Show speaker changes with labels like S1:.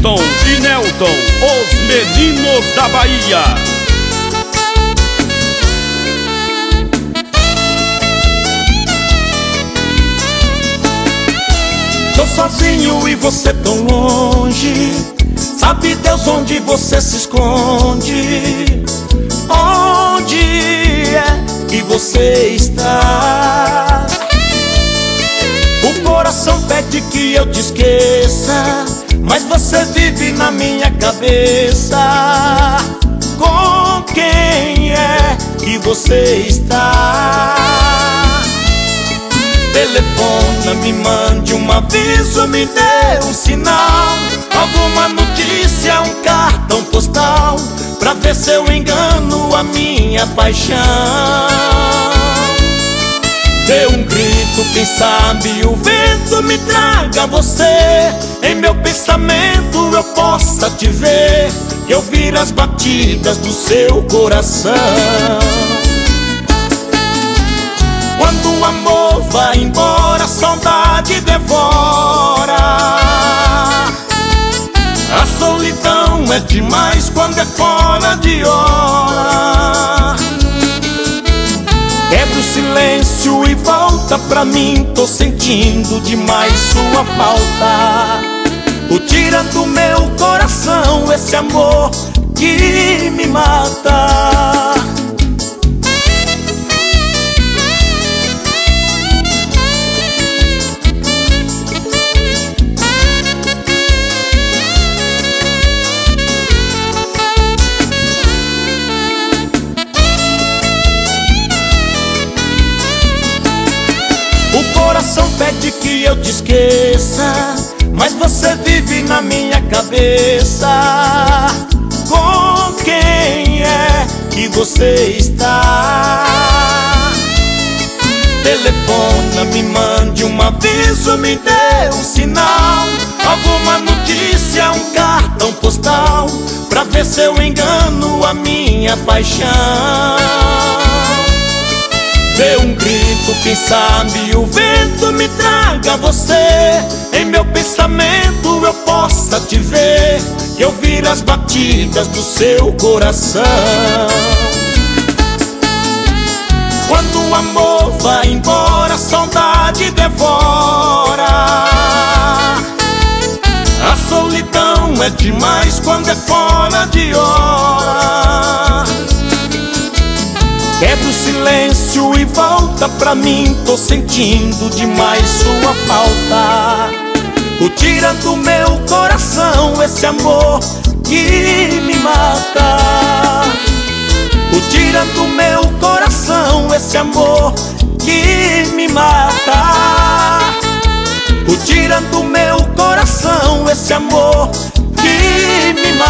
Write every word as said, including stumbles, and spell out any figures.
S1: Wellington e Nelton, os meninos da Bahia.
S2: Tô sozinho e você tão longe, sabe Deus onde você se esconde? Onde é que você está? O coração pede que eu te esqueça, mas você vive na minha cabeça. Com quem é que você está? Telefona, me mande um aviso, me dê um sinal, alguma notícia, um cartão postal, pra ver se eu engano a minha paixão. Dê um grito, quem sabe o vento me traga você. Em meu pensamento eu possa te ver e ouvir as batidas do seu coração. Quando o amor vai embora, a saudade devora. A solidão é demais quando é fora de hora. Quebra o silêncio e volta pra mim, tô sentindo demais sua falta. Tu tira do meu coração esse amor que me mata. O coração pede que eu te esqueça, mas você vive na minha cabeça. Com quem é que você está? Telefona, me mande um aviso, me dê um sinal, alguma notícia, um cartão postal, pra ver se eu engano a minha paixão. Dê um grito, quem sabe o vento me traga você. Em meu pensamento eu possa te ver e ouvir as batidas do seu coração. Quando o amor vai embora, a saudade devora. A solidão é demais quando é fora de hora. Quebra o silêncio e volta pra mim, tô sentindo demais sua falta. Tu tira do meu coração esse amor que me mata. Tu tira do meu coração esse amor que me mata. Tu tira do meu coração esse amor que me mata.